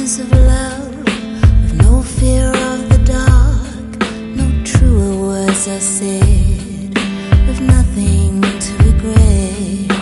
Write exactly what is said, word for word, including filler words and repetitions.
arms of love, with no fear of the dark, no truer words are said, with nothing to regret.